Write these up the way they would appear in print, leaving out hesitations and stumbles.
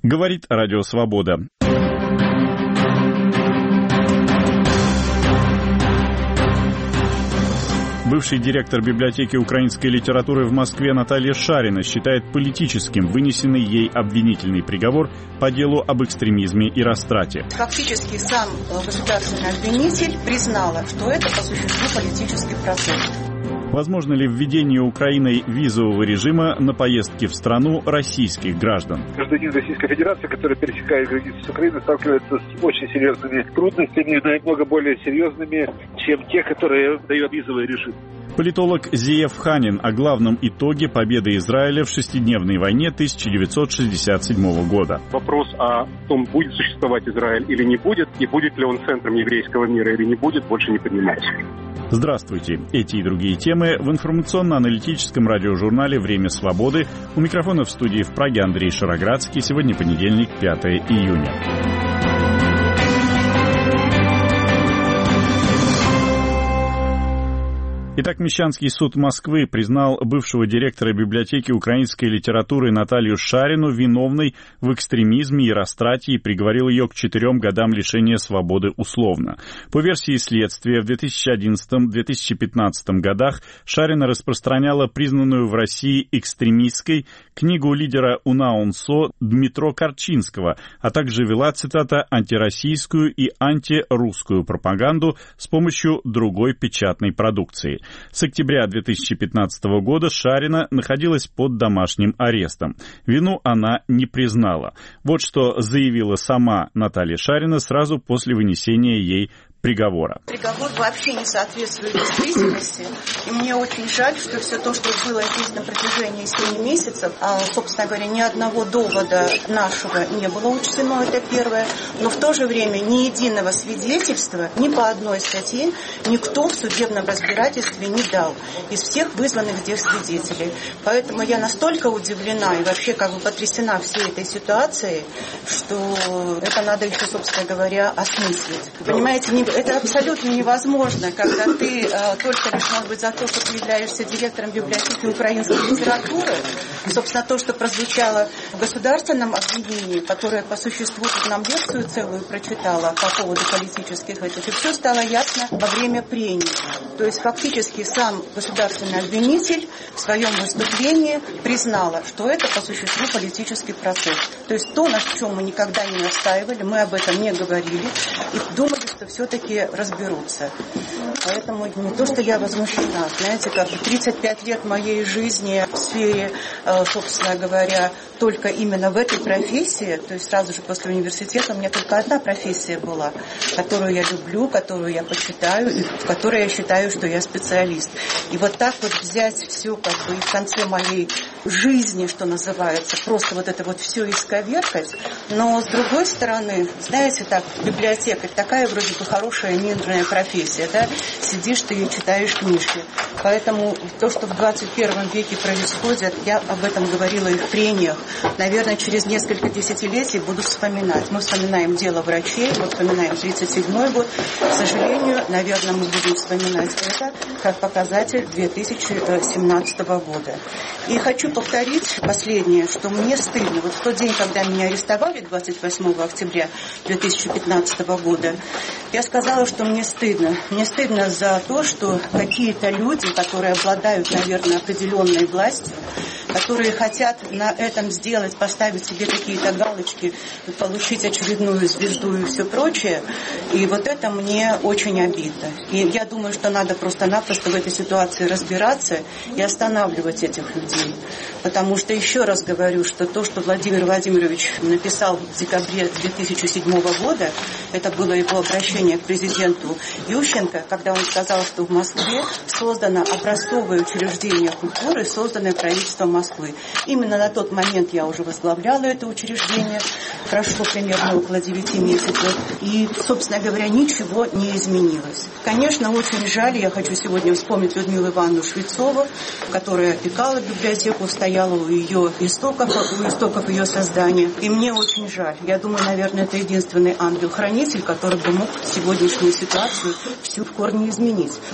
Говорит Радио Свобода. Бывший директор библиотеки украинской литературы в Москве Наталья Шарина считает политическим вынесенный ей обвинительный приговор по делу об экстремизме и растрате. Фактически сам государственный обвинитель признала, что это по существу политический процесс. Возможно ли введение Украиной визового режима на поездки в страну российских граждан? Гражданин Российской Федерации, который пересекает границу с Украиной, сталкивается с очень серьезными трудностями, намного более серьезными, чем те, которые дает визовый режим. Политолог Зиев Ханин о главном итоге победы Израиля в шестидневной войне 1967 года. Вопрос о том, будет существовать Израиль или не будет, и будет ли он центром еврейского мира или не будет, больше не поднимается. Здравствуйте. Эти и другие темы в информационно-аналитическом радиожурнале «Время свободы». У микрофона в студии в Праге Андрей Шароградский. Сегодня понедельник, 5 июня. Итак, Мещанский суд Москвы признал бывшего директора библиотеки украинской литературы Наталью Шарину виновной в экстремизме и растрате и приговорил ее к 4 годам лишения свободы условно. По версии следствия, в 2011-2015 годах Шарина распространяла признанную в России экстремистской книгу лидера УНАУНСО Дмитро Корчинского, а также вела, цитата, антироссийскую и антирусскую пропаганду с помощью другой печатной продукции. С октября 2015 года Шарина находилась под домашним арестом. Вину она не признала. Вот что заявила сама Наталья Шарина сразу после вынесения ей приговора. Приговор вообще не соответствует действительности. И мне очень жаль, что все то, что было здесь на протяжении 7 месяцев, собственно говоря, ни одного довода нашего не было учтено, это первое. Но в то же время ни единого свидетельства ни по одной статье никто в судебном разбирательстве не дал из всех вызванных здесь свидетелей. Поэтому я настолько удивлена и вообще как бы потрясена всей этой ситуацией, что это надо еще, собственно говоря, осмыслить. Понимаете, это абсолютно невозможно, когда ты только лишь, может быть, за то, что ты являешься директором библиотеки украинской литературы, собственно, то, что прозвучало в государственном обвинении, которое по существу тут нам лекцию целую прочитала по поводу политических этих, и все стало ясно во время прений. То есть фактически сам государственный обвинитель в своем выступлении признала, что это по существу политический процесс. То есть то, на чем мы никогда не настаивали, мы об этом не говорили и думали, что все-таки разберутся. Поэтому не то, что я возмущена. Знаете, как бы 35 лет моей жизни в сфере, собственно говоря, только именно в этой профессии, то есть сразу же после университета у меня только одна профессия была, которую я люблю, которую я почитаю, и в которой я считаю, что я специалист. И вот так вот взять все как бы и в конце моей жизни, что называется, просто вот это вот все исковеркать. Но с другой стороны, знаете, так, библиотекарь такая вроде бы хорошая, мирная профессия, да, сидишь ты и читаешь книжки. Поэтому то, что в 21 веке происходит, я об этом говорила и в прениях, наверное, через несколько десятилетий буду вспоминать. Мы вспоминаем дело врачей, мы вспоминаем 1937 год. К сожалению, наверное, мы будем вспоминать это как показатель 2017 года. И хочу повторить последнее, что мне стыдно. Вот в тот день, когда меня арестовали, 28 октября 2015 года, я сказала, что мне стыдно. Мне стыдно за то, что какие-то люди, которые обладают, наверное, определенной властью, которые хотят на этом сделать, поставить себе какие-то галочки, получить очередную звезду и все прочее. И вот это мне очень обидно. И я думаю, что надо просто-напросто в этой ситуации разбираться и останавливать этих людей. Потому что, еще раз говорю, что то, что Владимир Владимирович написал в декабре 2007 года, это было его обращение к президенту Ющенко, когда он сказал, что в Москве создано образцовое учреждение культуры, созданное правительством Москвы. Именно на тот момент я уже возглавляла это учреждение. Прошло примерно около 9 месяцев. И, собственно говоря, ничего не изменилось. Конечно, очень жаль. Я хочу сегодня вспомнить Людмилу Ивановну Швецову, которая опекала библиотеку, стояла у ее истоков ее создания. И мне очень жаль. Я думаю, наверное, это единственный ангел-хранитель, который бы мог сегодняшнюю ситуацию всю в корне изменить.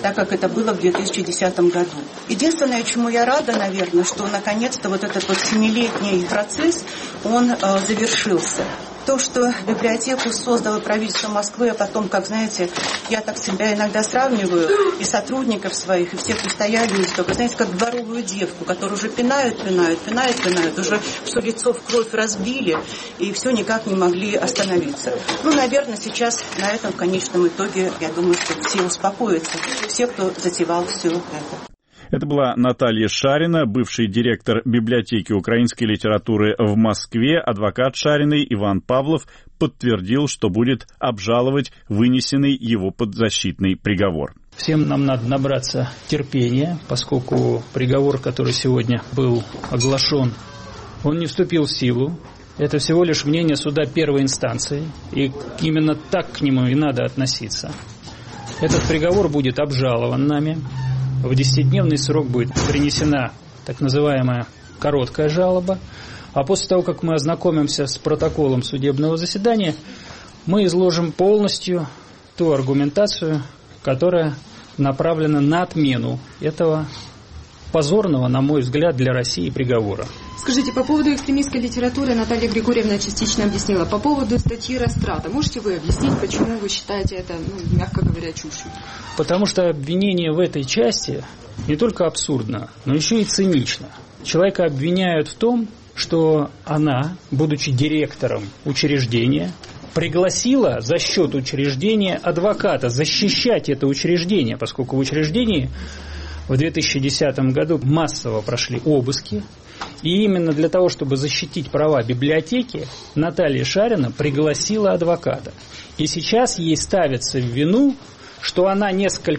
так как это было в 2010 году. Единственное, чему я рада, наверное, что наконец-то вот этот вот 7-летний процесс, он завершился. То, что библиотеку создало правительство Москвы, а потом, как знаете, я так себя иногда сравниваю, и сотрудников своих, и всех, кто стояли, только, знаете, как дворовую девку, которую уже пинают, уже все лицо в кровь разбили, и все никак не могли остановиться. Наверное, сейчас на этом, в конечном итоге, я думаю, что все успокоятся, все, кто затевал все это. Это была Наталья Шарина, бывший директор библиотеки украинской литературы в Москве. Адвокат Шариной Иван Павлов подтвердил, что будет обжаловать вынесенный его подзащитный приговор. Всем нам надо набраться терпения, поскольку приговор, который сегодня был оглашен, он не вступил в силу. Это всего лишь мнение суда первой инстанции, и именно так к нему и надо относиться. Этот приговор будет обжалован нами. В 10-дневный срок будет принесена так называемая короткая жалоба, а после того, как мы ознакомимся с протоколом судебного заседания, мы изложим полностью ту аргументацию, которая направлена на отмену этого позорного, на мой взгляд, для России приговора. Скажите, по поводу экстремистской литературы Наталья Григорьевна частично объяснила. По поводу статьи Растрата, можете вы объяснить, почему вы считаете это, мягко говоря, чушью? Потому что обвинение в этой части не только абсурдно, но еще и цинично. Человека обвиняют в том, что она, будучи директором учреждения, пригласила за счет учреждения адвоката защищать это учреждение, поскольку в учреждении в 2010 году массово прошли обыски. И именно для того, чтобы защитить права библиотеки, Наталья Шарина пригласила адвоката. И сейчас ей ставится в вину, что она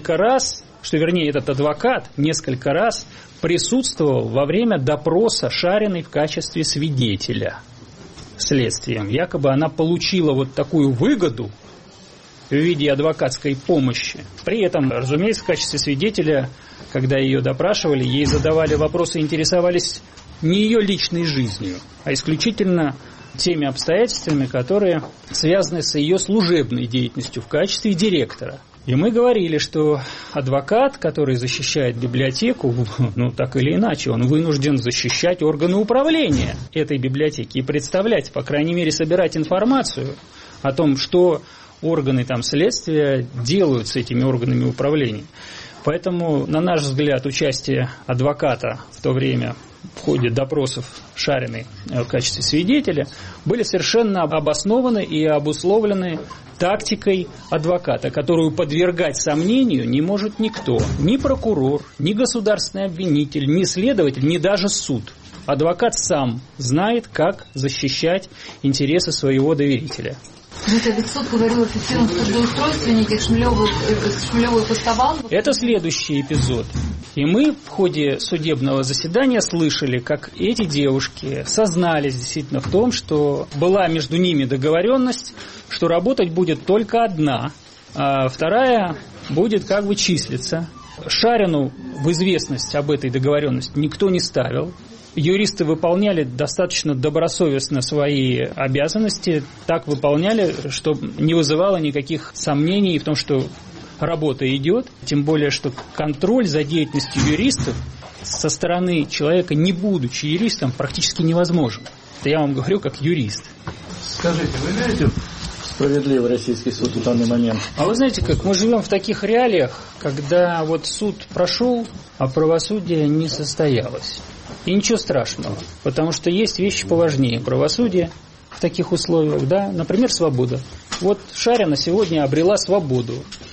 этот адвокат несколько раз присутствовал во время допроса Шариной в качестве свидетеля следствием. Якобы она получила вот такую выгоду в виде адвокатской помощи. При этом, разумеется, в качестве свидетеля, когда ее допрашивали, ей задавали вопросы, интересовались не ее личной жизнью, а исключительно теми обстоятельствами, которые связаны с ее служебной деятельностью в качестве директора. И мы говорили, что адвокат, который защищает библиотеку, так или иначе, он вынужден защищать органы управления этой библиотеки и представлять, по крайней мере, собирать информацию о том, что органы следствия делают с этими органами управления. Поэтому, на наш взгляд, участие адвоката в то время в ходе допросов Шариной в качестве свидетеля были совершенно обоснованы и обусловлены тактикой адвоката, которую подвергать сомнению не может никто. Ни прокурор, ни государственный обвинитель, ни следователь, ни даже суд. Адвокат сам знает, как защищать интересы своего доверителя. Ведь суд говорил о фиктивном трудоустройственнике, Шмелевой поставал. Это следующий эпизод. И мы в ходе судебного заседания слышали, как эти девушки сознались действительно в том, что была между ними договоренность, что работать будет только одна, а вторая будет числиться. Шарину в известность об этой договоренности никто не ставил. Юристы выполняли достаточно добросовестно свои обязанности, так выполняли, что не вызывало никаких сомнений в том, что работа идет, тем более, что контроль за деятельностью юристов со стороны человека, не будучи юристом, практически невозможен. Это я вам говорю как юрист. Скажите, вы верите в справедливый российский суд в данный момент? А вы знаете как, мы живем в таких реалиях, когда суд прошел, а правосудие не состоялось. И ничего страшного, потому что есть вещи поважнее правосудия в таких условиях, да, например, свобода. Шарина сегодня обрела свободу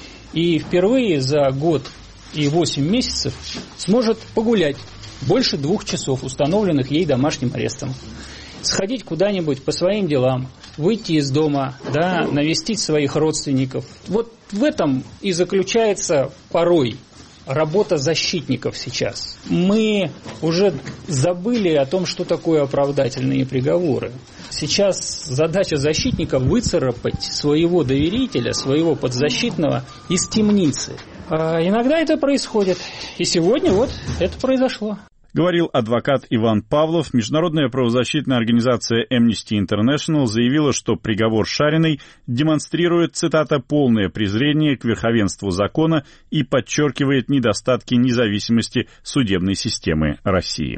и впервые за год и 8 месяцев сможет погулять больше 2 часов, установленных ей домашним арестом. Сходить куда-нибудь по своим делам, выйти из дома, да, навестить своих родственников. В этом и заключается порой работа защитников сейчас. Мы уже забыли о том, что такое оправдательные приговоры. Сейчас задача защитника выцарапать своего доверителя, своего подзащитного из темницы. А иногда это происходит. И сегодня это произошло. Говорил адвокат Иван Павлов. Международная правозащитная организация Amnesty International заявила, что приговор Шариной демонстрирует, цитата, «полное презрение к верховенству закона и подчеркивает недостатки независимости судебной системы России».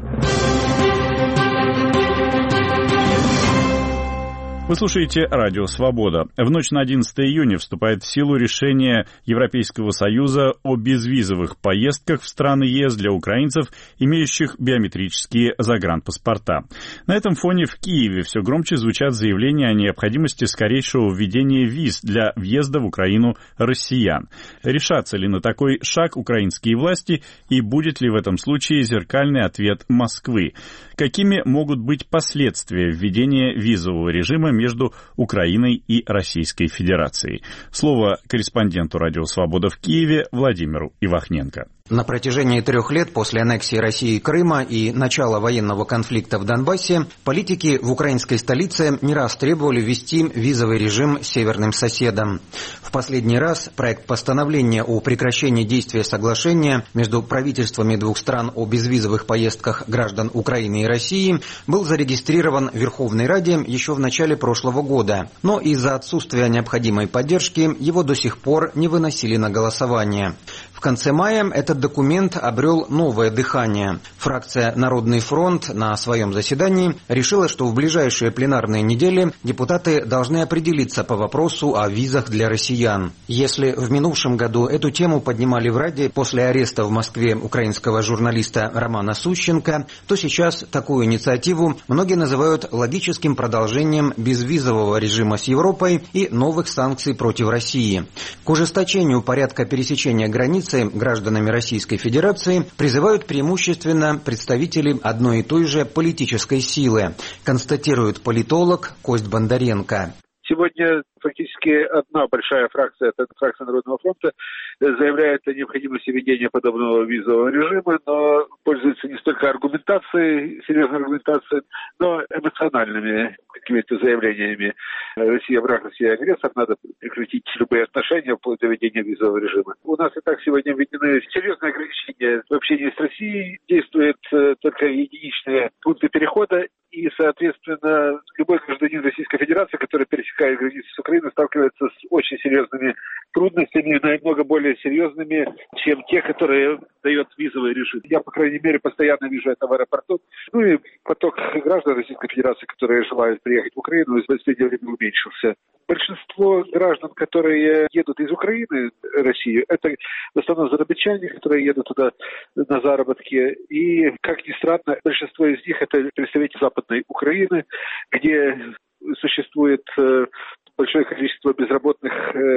Вы слушаете «Радио Свобода». В ночь на 11 июня вступает в силу решение Европейского Союза о безвизовых поездках в страны ЕС для украинцев, имеющих биометрические загранпаспорта. На этом фоне в Киеве все громче звучат заявления о необходимости скорейшего введения виз для въезда в Украину россиян. Решатся ли на такой шаг украинские власти и будет ли в этом случае зеркальный ответ Москвы? Какими могут быть последствия введения визового режима между Украиной и Российской Федерацией? Слово корреспонденту «Радио Свобода» в Киеве Владимиру Ивахненко. На протяжении 3 лет после аннексии России Крыма и начала военного конфликта в Донбассе политики в украинской столице не раз требовали ввести визовый режим северным соседам. В последний раз проект постановления о прекращении действия соглашения между правительствами 2 стран о безвизовых поездках граждан Украины и России был зарегистрирован в Верховной Раде еще в начале прошлого года, но из-за отсутствия необходимой поддержки его до сих пор не выносили на голосование. В конце мая этот документ обрел новое дыхание. Фракция «Народный фронт» на своем заседании решила, что в ближайшие пленарные недели депутаты должны определиться по вопросу о визах для россиян. Если в минувшем году эту тему поднимали в Раде после ареста в Москве украинского журналиста Романа Сущенко, то сейчас такую инициативу многие называют логическим продолжением безвизового режима с Европой и новых санкций против России. К ужесточению порядка пересечения границы гражданами Российской Федерации призывают преимущественно представители одной и той же политической силы, констатирует политолог Кость Бондаренко. Сегодня фактически одна большая фракция, это фракция Народного фронта, заявляет о необходимости введения подобного визового режима, но пользуется не столько аргументацией, серьезной аргументацией, но эмоциональными какими-то заявлениями. Россия враг, Россия агрессор, надо прекратить любые отношения вплоть до введения визового режима. У нас и так сегодня введены серьезные ограничения в общении с Россией, действуют только единичные пункты перехода, и, соответственно, любой гражданин Российской Федерации, который пересекает границу с Украиной, сталкивается с очень серьезными трудностями, намного более серьезными, чем те, которые дает визовый режим. Я, по крайней мере, постоянно вижу это в аэропорту. Ну и поток граждан Российской Федерации, которые желают приехать в Украину, в последнее время уменьшился. Большинство граждан, которые едут из Украины в Россию, это в основном зарабатчане, которые едут туда на заработки. И, как ни странно, большинство из них это представители Западной Украины, где существует большое количество безработных,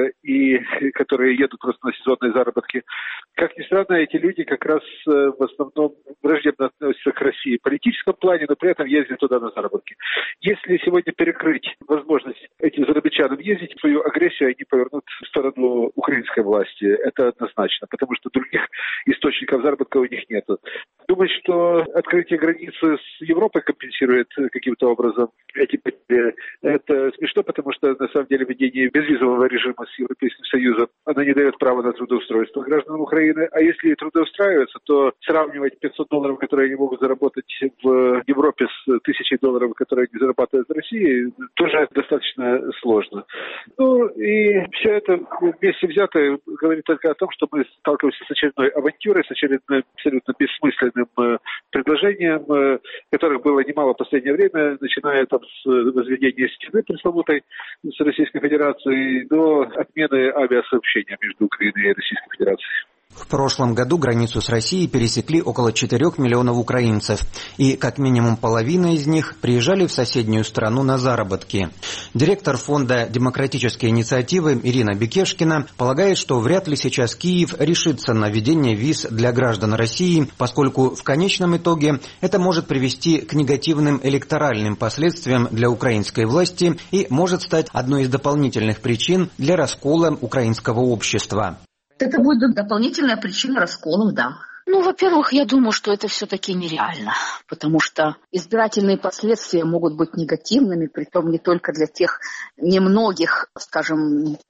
и которые едут просто на сезонные заработки. Как ни странно, эти люди как раз в основном враждебно относятся к России в политическом плане, но при этом ездят туда на заработки. Если сегодня перекрыть возможность этим зарабатчанам ездить, свою агрессию они повернут в сторону украинской власти. Это однозначно, потому что других источников заработка у них нет. Думать, что открытие границы с Европой компенсирует каким-то образом эти потери, это смешно, потому что на самом деле введение безвизового режима с Европейским Союзом, оно не дает права на трудоустройство гражданам Украины, а если трудоустраиваются, то сравнивать $500, которые они могут заработать в Европе с $1000, которые они зарабатывают в России, тоже достаточно сложно. Ну и все это вместе взятое говорит только о том, что мы сталкиваемся с очередной авантюрой, с очередным абсолютно бессмысленным предложением, которых было немало в последнее время, начиная там с возведения стены пресловутой с Российской Федерацией до отмены авиасообщения между Украиной и Российской Федерацией. В прошлом году границу с Россией пересекли около 4 миллионов украинцев, и как минимум половина из них приезжали в соседнюю страну на заработки. Директор фонда «Демократические инициативы» Ирина Бекешкина полагает, что вряд ли сейчас Киев решится на введение виз для граждан России, поскольку в конечном итоге это может привести к негативным электоральным последствиям для украинской власти и может стать одной из дополнительных причин для раскола украинского общества. Это будет дополнительная причина расколов, да. Ну, во-первых, я думаю, что это все-таки нереально, потому что избирательные последствия могут быть негативными, притом не только для тех немногих, скажем,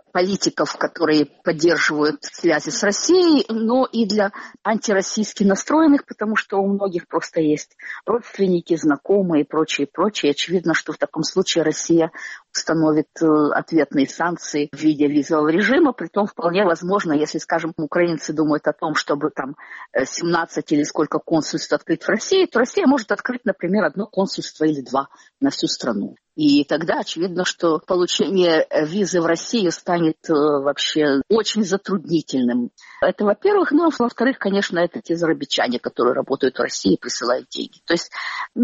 политиков, которые поддерживают связи с Россией, но и для антироссийски настроенных, потому что у многих просто есть родственники, знакомые и прочее. Очевидно, что в таком случае Россия установит ответные санкции в виде визового режима, притом вполне возможно, если, скажем, украинцы думают о том, чтобы там 17 или сколько консульств открыть в России, то Россия может открыть, например, 1 консульство или 2 на всю страну. И тогда очевидно, что получение визы в Россию станет вообще очень затруднительным. Это, во-первых. Ну, а во-вторых, конечно, это те зарабичане, которые работают в России и присылают деньги. То есть,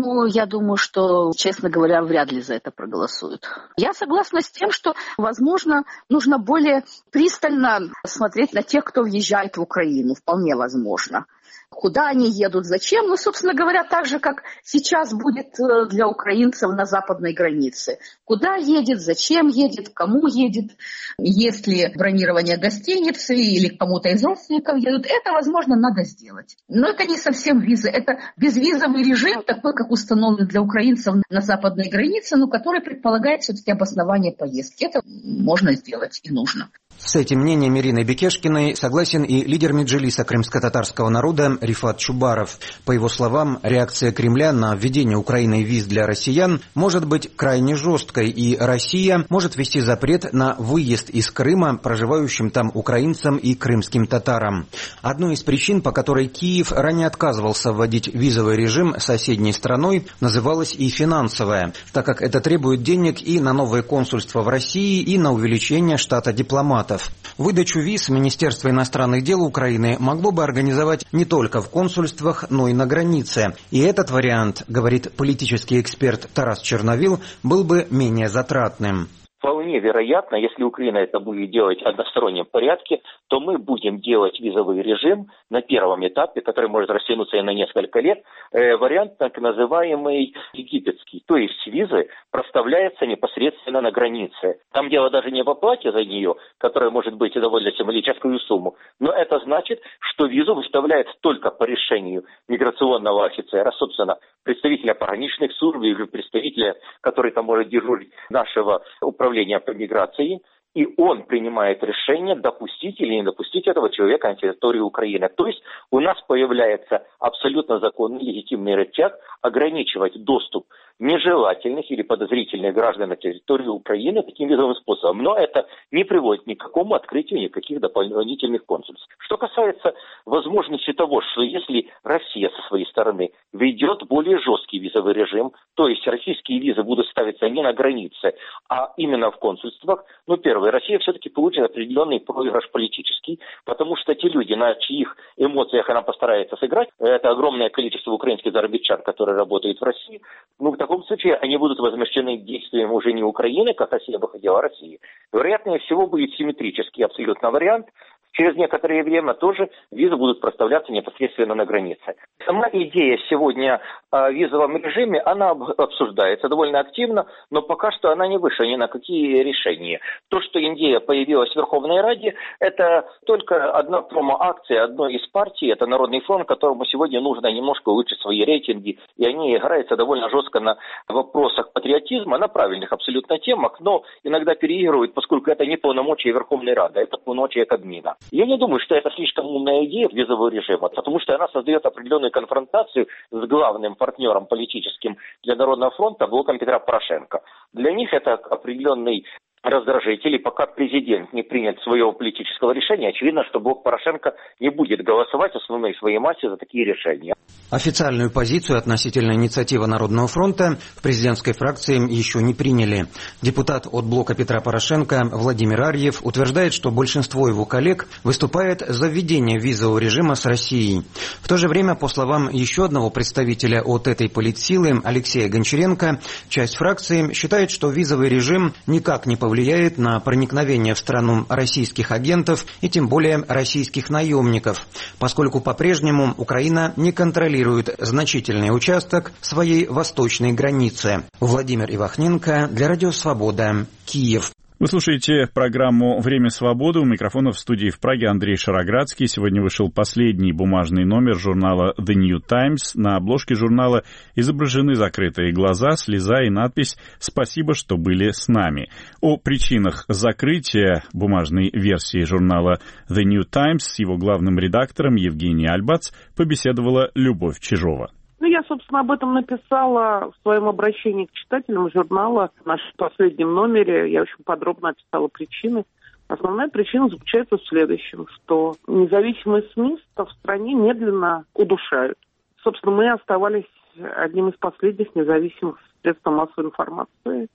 я думаю, что, честно говоря, вряд ли за это проголосуют. Я согласна с тем, что, возможно, нужно более пристально смотреть на тех, кто въезжает в Украину. Вполне возможно. Куда они едут, зачем? Собственно говоря, так же, как сейчас будет для украинцев на западной границе. Куда едет, зачем едет, кому едет, есть ли бронирование гостиницы или кому-то из родственников едут. Это, возможно, надо сделать. Но это не совсем виза. Это безвизовый режим, такой, как установлен для украинцев на западной границе, но который предполагает все-таки обоснование поездки. Это можно сделать и нужно. С этим мнением Ирины Бекешкиной согласен и лидер Меджлиса крымско-татарского народа Рифат Чубаров. По его словам, реакция Кремля на введение Украиной виз для россиян может быть крайне жесткой, и Россия может ввести запрет на выезд из Крыма проживающим там украинцам и крымским татарам. Одной из причин, по которой Киев ранее отказывался вводить визовый режим соседней страной, называлась и финансовая, так как это требует денег и на новые консульства в России, и на увеличение штата дипломатов. Выдачу виз Министерство иностранных дел Украины могло бы организовать не только в консульствах, но и на границе. И этот вариант, говорит политический эксперт Тарас Черновил, был бы менее затратным. Вполне вероятно, если Украина это будет делать в одностороннем порядке, то мы будем делать визовый режим на первом этапе, который может растянуться и на несколько лет, вариант так называемый египетский. То есть визы проставляются непосредственно на границе. Там дело даже не в оплате за нее, которая может быть довольно символическую сумму, но это значит, что визу выставляют только по решению миграционного офицера, собственно, представителя пограничных служб или представителя, который там может дежурить нашего управления по миграции, и он принимает решение, допустить или не допустить этого человека на территорию Украины. То есть у нас появляется абсолютно законный, легитимный рычаг ограничивать доступ нежелательных или подозрительных граждан на территорию Украины таким визовым способом. Но это не приводит ни к какому открытию никаких дополнительных консульств. Что касается возможности того, что если Россия со своей стороны введет более жесткий визовый режим, то есть российские визы будут ставиться не на границе, а именно в консульствах, первое, Россия все-таки получит определенный проигрыш политический, потому что те люди, на чьих эмоциях она постарается сыграть, это огромное количество украинских зарабичан, которые работают в России, в таком случае они будут возмущены действием уже не Украины, как Россия бы хотела, а России. Вероятнее всего будет симметрический абсолютно вариант. Через некоторое время тоже визы будут проставляться непосредственно на границе. Сама идея сегодня о визовом режиме, она обсуждается довольно активно, но пока что она не вышла ни на какие решения. То, что идея появилась в Верховной Раде, это только одна промо-акция одной из партий, это Народный фронт, которому сегодня нужно немножко улучшить свои рейтинги, и они играются довольно жестко на вопросах патриотизма, на правильных абсолютно темах, но иногда переигрывают, поскольку это не полномочия Верховной Рады, это полномочия Кабмина. Я не думаю, что это слишком умная идея визового режима, потому что она создает определенную конфронтацию с главным партнером политическим для Народного фронта, блоком Петра Порошенко. Для них это определенный раздражитель, и пока президент не принят своего политического решения, очевидно, что блок Порошенко не будет голосовать в основной своей массе за такие решения. Официальную позицию относительно инициативы Народного фронта в президентской фракции еще не приняли. Депутат от блока Петра Порошенко Владимир Арьев утверждает, что большинство его коллег выступает за введение визового режима с Россией. В то же время, по словам еще одного представителя от этой политсилы, Алексея Гончаренко, часть фракции считает, что визовый режим никак не повлияет на проникновение в страну российских агентов и тем более российских наемников, поскольку по-прежнему Украина не контролирует значительный участок своей восточной границы. Владимир Ивахненко для Радио Свобода, Киев. Вы слушаете программу «Время свободы». У микрофона в студии в Праге Андрей Шароградский. Сегодня вышел последний бумажный номер журнала The New Times. На обложке журнала изображены закрытые глаза, слеза и надпись «Спасибо, что были с нами». О причинах закрытия бумажной версии журнала The New Times с его главным редактором Евгенией Альбац побеседовала Любовь Чижова. Я, собственно, об этом написала в своем обращении к читателям журнала. В нашем последнем номере я очень подробно описала причины. Основная причина заключается в следующем, что независимые СМИ в стране медленно удушают. Собственно, мы оставались одним из последних независимых средств массовой информации.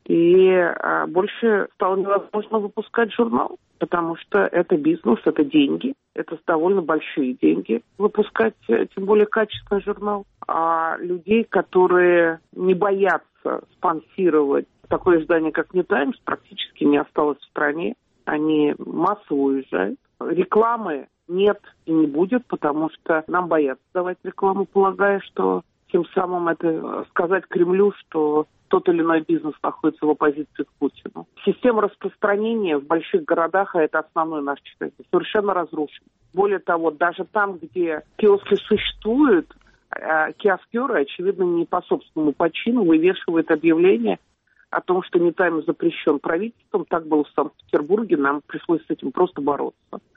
И больше стало невозможно выпускать журнал, потому что это бизнес, это деньги. Это довольно большие деньги выпускать, тем более качественный журнал. А людей, которые не боятся спонсировать такое издание, как New Times, практически не осталось в стране. Они массово уезжают. Рекламы нет и не будет, потому что нам боятся давать рекламу, полагая, что тем самым это сказать Кремлю, что тот или иной бизнес находится в оппозиции к Путину. Система распространения в больших городах, а это основной наш читатель, совершенно разрушена. Более того, даже там, где киоски существуют, киоскеры, очевидно, не по собственному почину вывешивают объявление о том, что New Times запрещен правительством. Так было в Санкт-Петербурге, нам пришлось с этим просто бороться.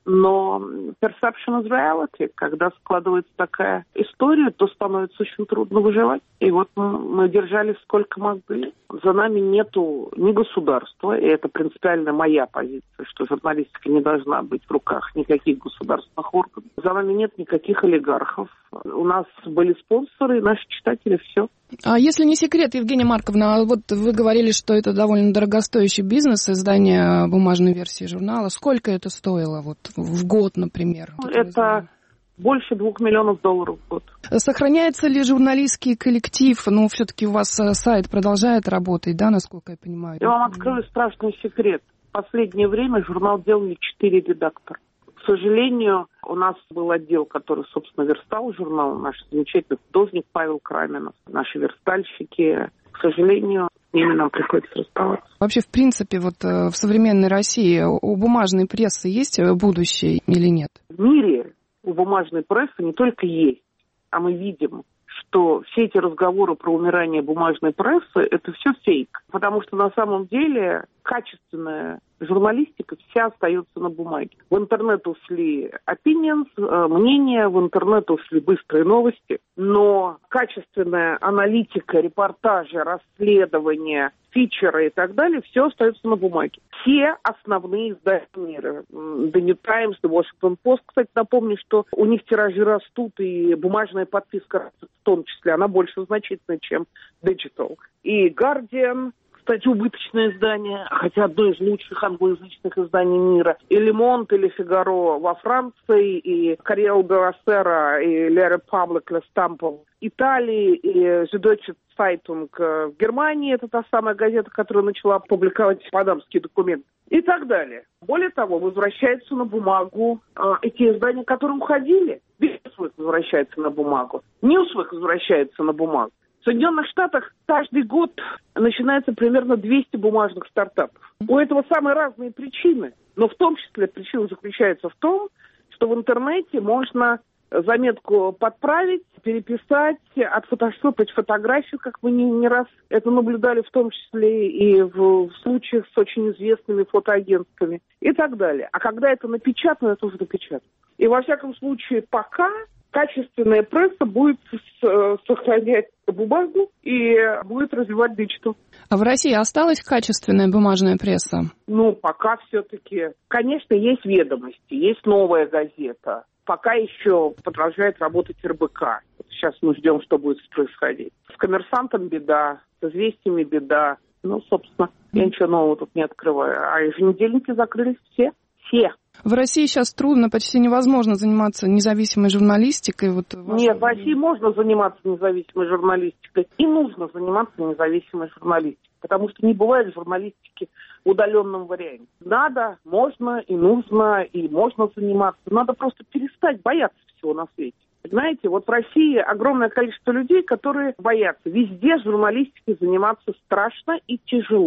Но perception is reality. Когда складывается такая история, то становится очень трудно выживать. И вот мы держались сколько могли. За нами нету ни государства, и это принципиально моя позиция, что журналистика не должна быть в руках никаких государственных органов. За нами нет никаких олигархов. У нас были спонсоры, наши читатели, все. А если не секрет, Евгения Марковна, вот вы говорили, что это довольно дорогостоящий бизнес, издание бумажной версии журнала. Сколько это стоило вот в год, например? Это больше $2 миллионов в год. Сохраняется ли журналистский коллектив? Ну, все-таки у вас сайт продолжает работать, да, насколько я понимаю? Я вам открою страшный секрет. В последнее время журнал делали 4 редактора. К сожалению, у нас был отдел, который, собственно, верстал журнал, наш замечательный художник Павел Краменов, наши верстальщики. К сожалению, с ними нам приходится расставаться. Вообще, в принципе, вот в современной России у бумажной прессы есть будущее или нет? В мире у бумажной прессы не только есть, а мы видим, что все эти разговоры про умирание бумажной прессы – это все фейк. Потому что на самом деле качественная журналистика вся остается на бумаге. В интернет ушли opinions, мнения, в интернет ушли быстрые новости, но качественная аналитика, репортажи, расследования, фичеры и так далее, все остается на бумаге. Все основные издания мира. The New Times, The Washington Post. Кстати, напомню, что у них тиражи растут, и бумажная подписка в том числе, она больше значительна, чем Digital. И Guardian, кстати, убыточное издание, хотя одно из лучших англоязычных изданий мира. И Le Monde, или Фигаро во Франции, и Corriere della Sera, и La Repubblica, La Stampa в Италии, и Süddeutsche Zeitung в Германии. Это та самая газета, которая начала публиковать панамские документы. И так далее. Более того, возвращаются на бумагу эти издания, которые уходили. Businessweek возвращается на бумагу. Newsweek возвращается на бумагу. В Соединенных Штатах каждый год начинается примерно 200 бумажных стартапов. У этого самые разные причины, но в том числе причина заключается в том, что в интернете можно заметку подправить, переписать, отфотошопить фотографию, как мы не раз это наблюдали, в том числе и в случаях с очень известными фотоагентствами и так далее. А когда это напечатано, это уже напечатано. И во всяком случае пока качественная пресса будет сохранять бумагу и будет развивать диджитал. А в России осталась качественная бумажная пресса? Ну, пока все-таки. Конечно, есть «Ведомости», есть «Новая газета». Пока еще продолжает работать РБК. Сейчас мы ждем, что будет происходить. С «Коммерсантом» беда, с «Известиями» беда. Ну, собственно, я ничего нового тут не открываю. А еженедельники закрылись все. Все. В России сейчас трудно, почти невозможно заниматься независимой журналистикой. Нет, в России можно заниматься независимой журналистикой. И нужно заниматься независимой журналистикой. Потому что не бывает журналистики в удаленном варианте. Надо, можно и нужно, и можно заниматься. Надо просто перестать бояться всего на свете. Знаете, вот в России огромное количество людей, которые боятся. Везде журналистикой заниматься страшно и тяжело.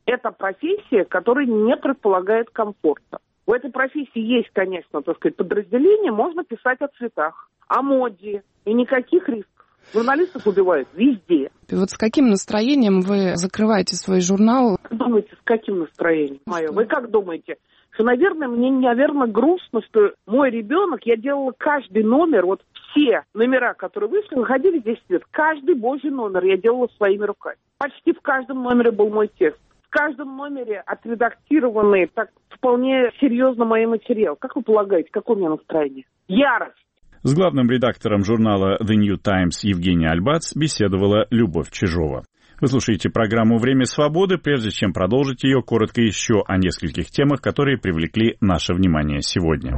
Это профессия, которая не предполагает комфорта. У этой профессии есть, конечно, так сказать, подразделение, можно писать о цветах, о моде, и никаких рисков. Журналистов убивают везде. И вот с каким настроением вы закрываете свой журнал? Как думаете, с каким настроением? Вы как думаете? Что, наверное, мне грустно, что мой ребенок, я делала каждый номер, вот все номера, которые вышли, выходили 10 лет. Каждый божий номер я делала своими руками. Почти в каждом номере был мой текст. В каждом номере отредактированный так вполне серьезно мой материал. Как вы полагаете, какое у меня настроение? Ярость. С главным редактором журнала The New Times Евгенией Альбац беседовала Любовь Чижова. Вы слушаете программу «Время свободы». Прежде чем продолжить ее, коротко еще о нескольких темах, которые привлекли наше внимание сегодня.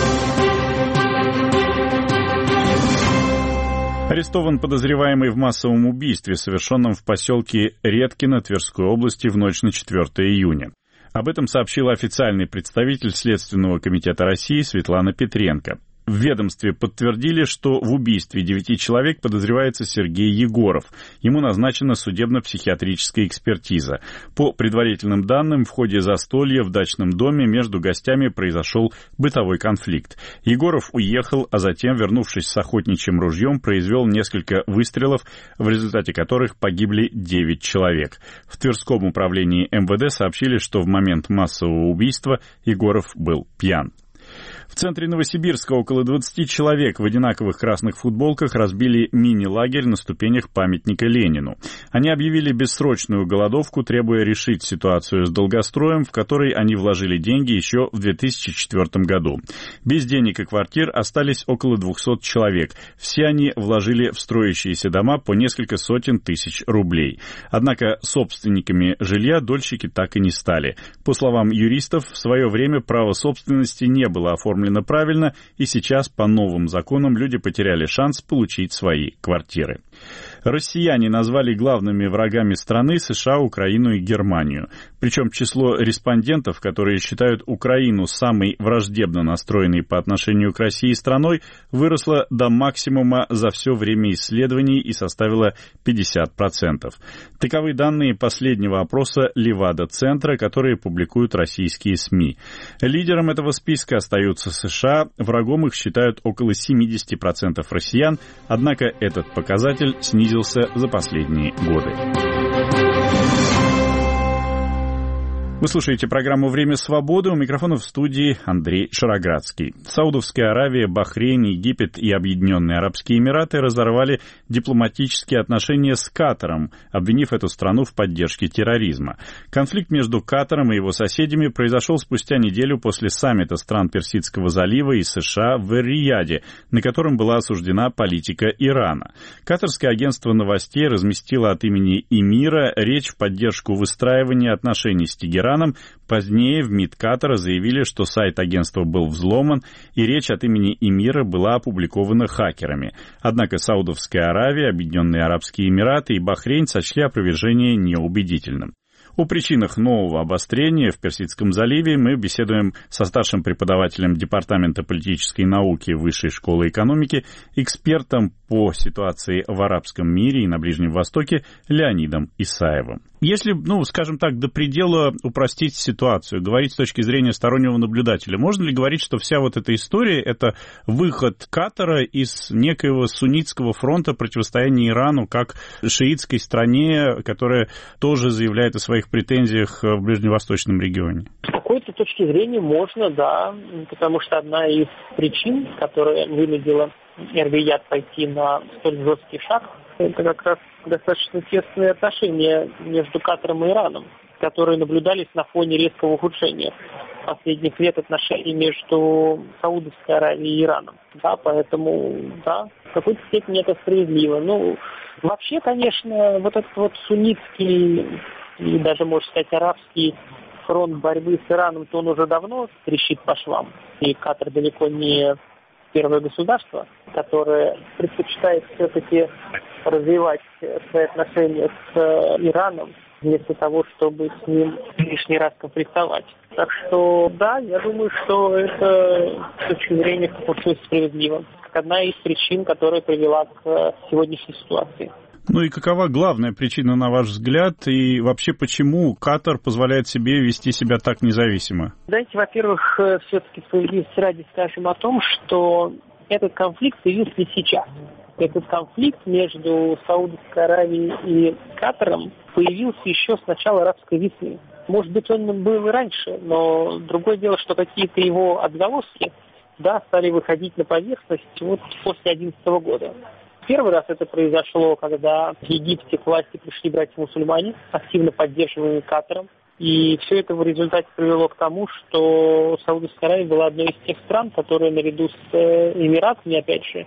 Арестован подозреваемый в массовом убийстве, совершенном в поселке Редкино Тверской области в ночь на 4 июня. Об этом сообщила официальный представитель Следственного комитета России Светлана Петренко. В ведомстве подтвердили, что в убийстве 9 человек подозревается Сергей Егоров. Ему назначена судебно-психиатрическая экспертиза. По предварительным данным, в ходе застолья в дачном доме между гостями произошел бытовой конфликт. Егоров уехал, а затем, вернувшись с охотничьим ружьем, произвел несколько выстрелов, в результате которых погибли 9 человек. В Тверском управлении МВД сообщили, что в момент массового убийства Егоров был пьян. В центре Новосибирска около 20 человек в одинаковых красных футболках разбили мини-лагерь на ступенях памятника Ленину. Они объявили бессрочную голодовку, требуя решить ситуацию с долгостроем, в который они вложили деньги еще в 2004 году. Без денег и квартир остались около 200 человек. Все они вложили в строящиеся дома по несколько сотен тысяч рублей. Однако собственниками жилья дольщики так и не стали. По словам юристов, в свое время право собственности не было оформлено правильно, и сейчас по новым законам люди потеряли шанс получить свои квартиры. Россияне назвали главными врагами страны США, Украину и Германию. Причем число респондентов, которые считают Украину самой враждебно настроенной по отношению к России страной, выросло до максимума за все время исследований и составило 50%. Таковы данные последнего опроса Левада-центра, которые публикуют российские СМИ. Лидером этого списка остаются США, врагом их считают около 70% россиян, однако этот показатель снизился за последние годы. Вы слушаете программу «Время свободы». У микрофона в студии Андрей Шароградский. Саудовская Аравия, Бахрейн, Египет и Объединенные Арабские Эмираты разорвали дипломатические отношения с Катаром, обвинив эту страну в поддержке терроризма. Конфликт между Катаром и его соседями произошел спустя неделю после саммита стран Персидского залива и США в Эр-Рияде, на котором была осуждена политика Ирана. Катарское агентство новостей разместило от имени эмира речь в поддержку выстраивания отношений с Тегераном. Позднее в МИД Катара заявили, что сайт агентства был взломан, и речь от имени эмира была опубликована хакерами. Однако Саудовская Аравия, Объединенные Арабские Эмираты и Бахрейн сочли опровержение неубедительным. О причинах нового обострения в Персидском заливе мы беседуем со старшим преподавателем Департамента политической науки Высшей школы экономики, экспертом по ситуации в арабском мире и на Ближнем Востоке Леонидом Исаевым. Если, скажем так, до предела упростить ситуацию, говорить с точки зрения стороннего наблюдателя, можно ли говорить, что вся вот эта история — это выход Катара из некоего суннитского фронта противостояния Ирану как шиитской стране, которая тоже заявляет о своих претензиях в ближневосточном регионе? С какой-то точки зрения можно, да, потому что одна из причин, которая вынудила Эр-Рияд пойти на столь жесткий шаг, это как раз достаточно тесные отношения между Катаром и Ираном, которые наблюдались на фоне резкого ухудшения последних лет отношений между Саудовской Аравией и Ираном. Да, поэтому, да, в какой-то степени это справедливо. Вообще, конечно, вот этот вот суннитский и даже, можно сказать, арабский фронт борьбы с Ираном, то он уже давно трещит по швам. И Катар далеко не первое государство, которое предпочитает все-таки развивать свои отношения с Ираном, вместо того, чтобы с ним лишний раз конфликтовать. Так что, да, я думаю, что это с точки зрения справедливо. Как одна из причин, которая привела к сегодняшней ситуации. Ну и какова главная причина, на ваш взгляд, и вообще почему Катар позволяет себе вести себя так независимо? Давайте, во-первых, все-таки справедливости ради скажем о том, что этот конфликт появился не сейчас. Этот конфликт между Саудовской Аравией и Катаром появился еще с начала арабской весны. Может быть, он был и раньше, но другое дело, что какие-то его отголоски стали выходить на поверхность вот после 2011 года. Первый раз это произошло, когда в Египте к власти пришли братья-мусульмане, активно поддерживаемые Катаром. И все это в результате привело к тому, что Саудовская Аравия была одной из тех стран, которые наряду с Эмиратами, опять же,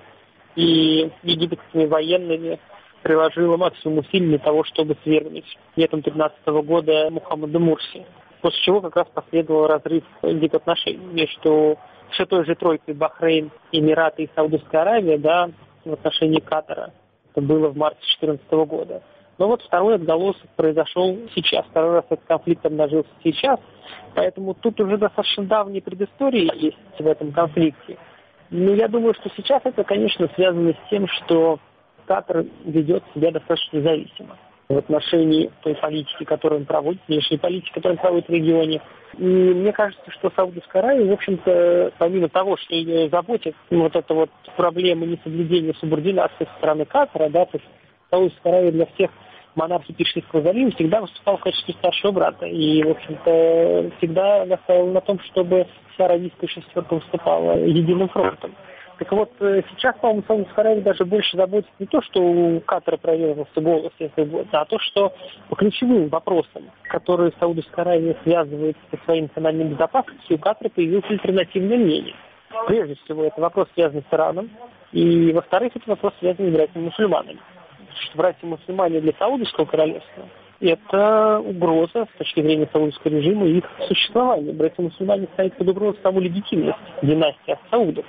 и египетскими военными приложила максимум усилий для того, чтобы свергнуть летом 2013 года Мухаммада Мурси. После чего как раз последовал разрыв дипотношений между все той же тройкой Бахрейн, Эмираты и Саудовская Аравия, в отношении Катара. Это было в марте 2014 года. Но вот второй отголосок произошел сейчас. Второй раз этот конфликт обнажился сейчас. Поэтому тут уже достаточно давние предыстории есть в этом конфликте. Но я думаю, что сейчас это, конечно, связано с тем, что Катар ведет себя достаточно независимо в отношении той политики, которую он проводит, внешней политики, которую он проводит в регионе. И мне кажется, что Саудовская Аравия, в общем-то, помимо того, что ее заботит вот эта вот проблема несоблюдения субординации со стороны Катара, то есть Саудовская Аравия для всех монархий Персидского залива всегда выступала в качестве старшего брата. И, в общем-то, всегда настаивала на том, чтобы вся аравийская шестерка выступала единым фронтом. Так вот, сейчас, по-моему, Саудовская Аравия даже больше заботится не то, что у Катара проверился голос, если угодно, а то, что по ключевым вопросам, которые Саудовская Аравия связывает со своей национальной безопасностью, у Катара появилось альтернативное мнение. Прежде всего, это вопрос, связанный с Ираном, и, во-вторых, это вопрос, связанный с братьями-мусульманами. Братья-мусульмане для Саудовского королевства – это угроза с точки зрения саудовского режима и их существования. Братья-мусульмане ставят под угрозу саму легитимность династии Саудов.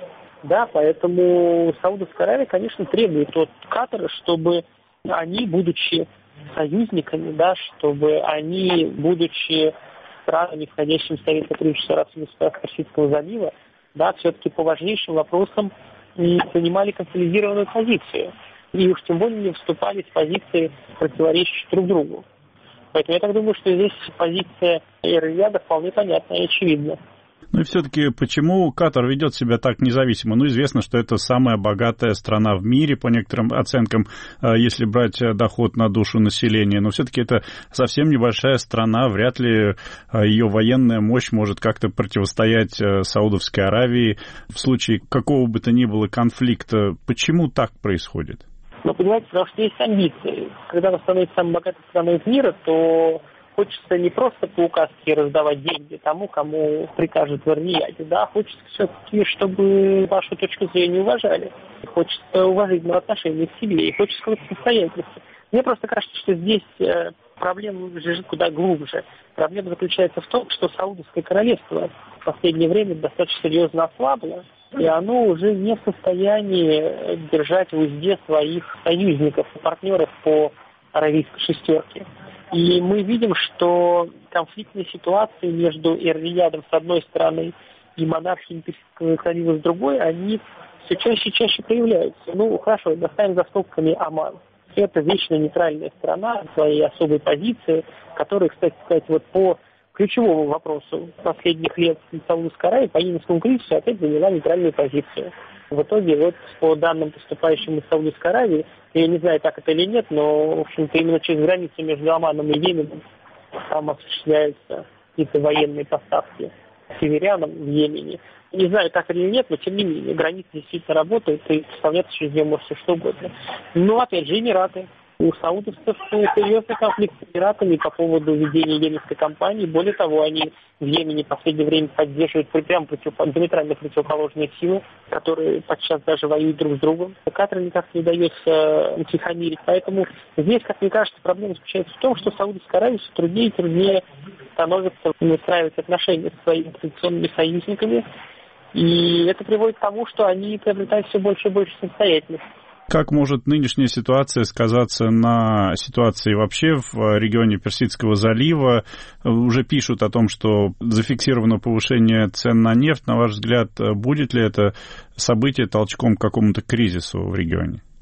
Поэтому Саудовская Аравия, конечно, требует от Катара, чтобы они, будучи союзниками, чтобы они, будучи странами, входящими в Совет сотрудничества арабских государств Персидского залива, все-таки по важнейшим вопросам занимали консолидированную позицию. И уж тем более не вступали в позиции, противоречащие друг другу. Поэтому я так думаю, что здесь позиция Эр-Рияда вполне понятна и очевидна. Ну и все-таки почему Катар ведет себя так независимо? Известно, что это самая богатая страна в мире, по некоторым оценкам, если брать доход на душу населения. Но все-таки это совсем небольшая страна, вряд ли ее военная мощь может как-то противостоять Саудовской Аравии в случае какого бы то ни было конфликта. Почему так происходит? Понимаете, потому что есть амбиции. Когда она становится самой богатой страной мира, то хочется не просто по указке раздавать деньги тому, кому прикажет в Эр-Рияде, хочется все-таки, чтобы вашу точку зрения уважали. Хочется уважительного отношения к себе, и хочется какой-то состоятельности. Мне просто кажется, что здесь проблема лежит куда глубже. Проблема заключается в том, что Саудовское королевство в последнее время достаточно серьезно ослабло, и оно уже не в состоянии держать в узде своих союзников и партнеров по аравийской шестерке. И мы видим, что конфликтные ситуации между Эр-Риядом с одной стороны и монархией Персидского залива с другой, они все чаще и чаще проявляются. Хорошо, оставим за скобками Оман. Это вечно нейтральная страна, своей особой позиции, которая, кстати сказать, по ключевому вопросу последних лет Саудовской Аравии по Йеменскому кризису опять заняла нейтральную позицию. В итоге, по данным, поступающим из Саудовской Аравии, я не знаю, так это или нет, но, в общем-то, именно через границу между Оманом и Йеменом там осуществляются какие-то военные поставки северянам в Йемене. Не знаю, так или нет, но, тем не менее, граница действительно работает, и представляется через нее может все что угодно. Опять же, Эмираты. У саудовцев серьезный конфликт с Эмиратами по поводу ведения йеменской кампании. Более того, они в Йемене в последнее время поддерживают прямо диаметрально противоположные силы, которые подчас даже воюют друг с другом. Катару никак не удается утихомирить. Поэтому здесь, как мне кажется, проблема заключается в том, что Саудовская Аравия все труднее и труднее становится выстраивать отношения со своими традиционными союзниками. И это приводит к тому, что они приобретают все больше и больше самостоятельности. Как может нынешняя ситуация сказаться на ситуации вообще в регионе Персидского залива? Уже пишут о том, что зафиксировано повышение цен на нефть. На ваш взгляд, будет ли это событие толчком к какому-то кризису в регионе?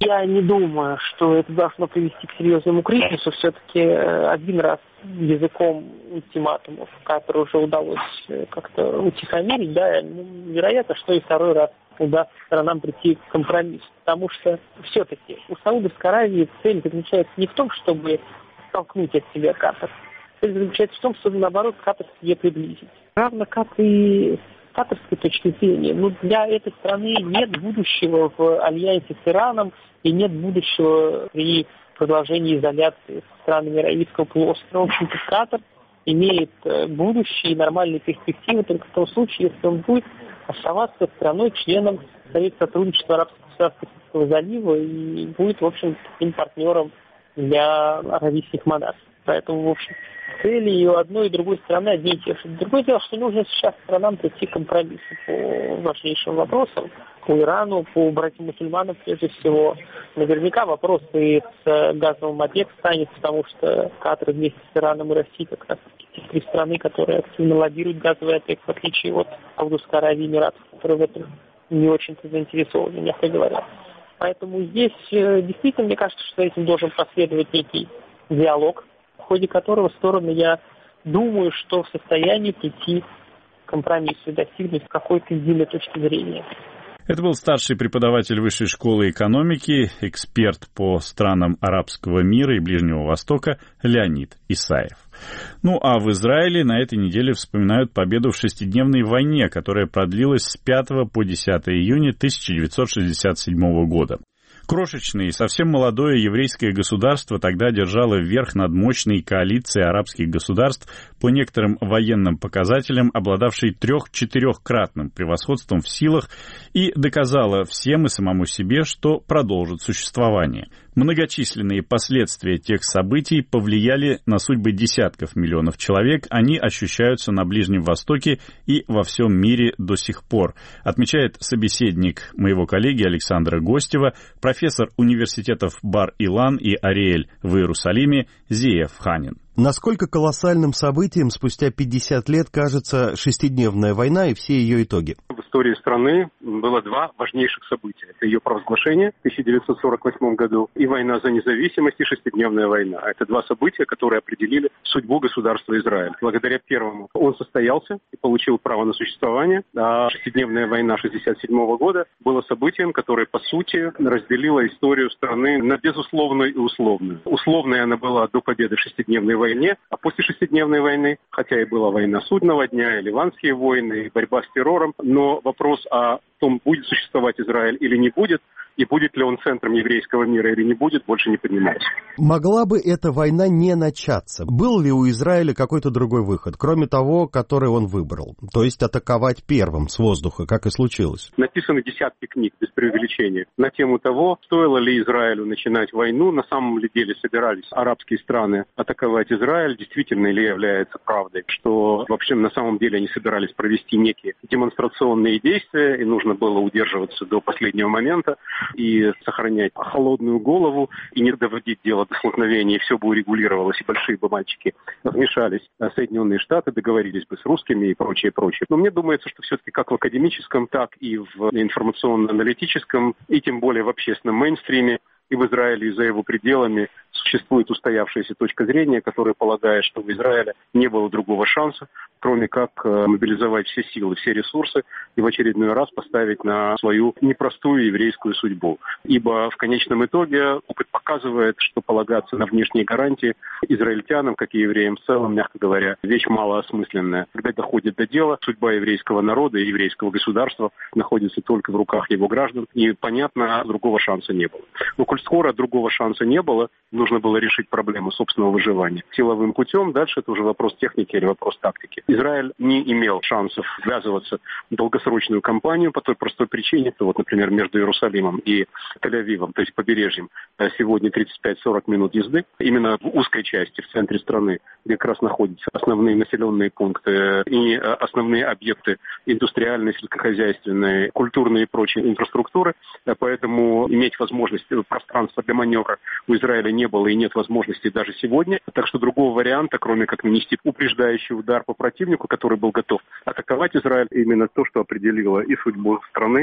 Я не думаю, что это должно привести к серьезному кризису. Все-таки один раз языком ультиматумов, который уже удалось как-то утихомирить, да, вероятно, что и второй раз удастся сторонам прийти к компромиссу. Потому что все-таки у Саудовской Аравии цель заключается не в том, чтобы столкнуть от себя Катар. Цель заключается в том, чтобы, наоборот, Катар к себе приблизить. Равно как и с катарской точки зрения. Но для этой страны нет будущего в альянсе с Ираном и нет будущего при продолжении изоляции с странами Аравийского полуострова. В общем-то, Катар имеет будущее и нормальные перспективы только в том случае, если он будет оставаться страной-членом Совета сотрудничества Арабского государства Персидского залива и будет, в общем, таким партнером для аравийских монархий. Поэтому, в общем, цели и у одной, и другой стороны одни и те же. Другое дело, что нужно сейчас сторонам прийти к компромиссу по важнейшим вопросам, по Ирану, по братьям-мусульманам прежде всего. Наверняка вопрос и с газовым ОПЕК станет, потому что Катар вместе с Ираном и Россией как раз те три страны, которые активно лоббируют газовый ОПЕК, в отличие от Саудовской Аравии и Эмиратов, которые в этом не очень-то заинтересованы, мягко говоря. Поэтому здесь действительно, мне кажется, что этим должен последовать некий диалог, в ходе которого стороны, я думаю, что в состоянии прийти к компромиссу и достигнуть какой-то единой точки зрения. Это был старший преподаватель Высшей школы экономики, эксперт по странам арабского мира и Ближнего Востока Леонид Исаев. Ну а в Израиле на этой неделе вспоминают победу в шестидневной войне, которая продлилась с 5 по 10 июня 1967 года. Крошечное и совсем молодое еврейское государство тогда держало верх над мощной коалицией арабских государств, по некоторым военным показателям обладавшей 3-4-кратным превосходством в силах, и доказало всем и самому себе, что продолжит существование. Многочисленные последствия тех событий повлияли на судьбы десятков миллионов человек, они ощущаются на Ближнем Востоке и во всем мире до сих пор, отмечает собеседник моего коллеги Александра Гостева, профессор университетов Бар-Илан и Ариэль в Иерусалиме Зиев Ханин. Насколько колоссальным событием спустя 50 лет кажется шестидневная война и все ее итоги? В истории страны было два важнейших события. Это ее провозглашение в 1948 году и война за независимость и шестидневная война. Это два события, которые определили судьбу государства Израиль. Благодаря первому он состоялся и получил право на существование, а шестидневная война 1967 года была событием, которое, по сути, разделило историю страны на безусловную и условную. Условной она была до победы в шестидневной войне, а после шестидневной войны, хотя и была война Судного дня, и ливанские войны, и борьба с террором, но вопрос о том, будет существовать Израиль или не будет, и будет ли он центром еврейского мира или не будет, больше не поднимается. Могла бы эта война не начаться? Был ли у Израиля какой-то другой выход, кроме того, который он выбрал? То есть атаковать первым с воздуха, как и случилось? Написаны десятки книг, без преувеличения, на тему того, стоило ли Израилю начинать войну. На самом деле собирались арабские страны атаковать Израиль. Действительно ли является правдой, что вообще на самом деле они собирались провести некие демонстрационные действия, и нужно было удерживаться до последнего момента и сохранять холодную голову, и не доводить дело до столкновения, и все бы урегулировалось, и большие бы мальчики вмешались. Соединенные Штаты договорились бы с русскими и прочее, прочее. Но мне думается, что все-таки как в академическом, так и в информационно-аналитическом, и тем более в общественном мейнстриме, и в Израиле, и за его пределами существует устоявшаяся точка зрения, которая полагает, что в Израиле не было другого шанса, кроме как мобилизовать все силы, все ресурсы и в очередной раз поставить на свою непростую еврейскую судьбу. Ибо в конечном итоге опыт показывает, что полагаться на внешние гарантии израильтянам, как и евреям в целом, мягко говоря, вещь малоосмысленная. Когда доходит до дела, судьба еврейского народа и еврейского государства находится только в руках его граждан, и, понятно, другого шанса не было. Но коль скоро другого шанса не было, нужно было решить проблему собственного выживания силовым путем. Дальше это уже вопрос техники или вопрос тактики. Израиль не имел шансов ввязываться в долгосрочную кампанию по той простой причине, что вот, например, между Иерусалимом и Тель-Авивом, то есть побережьем, сегодня 35-40 минут езды. Именно в узкой части, в центре страны, где как раз находятся основные населенные пункты и основные объекты индустриальной, сельскохозяйственной, культурной и прочей инфраструктуры. Поэтому иметь возможность пространства для маневра у Израиля не было и нет возможности даже сегодня. Так что другого варианта, кроме как нанести упреждающий удар по противнику, который был готов атаковать Израиль, именно то, что определило и судьбу страны,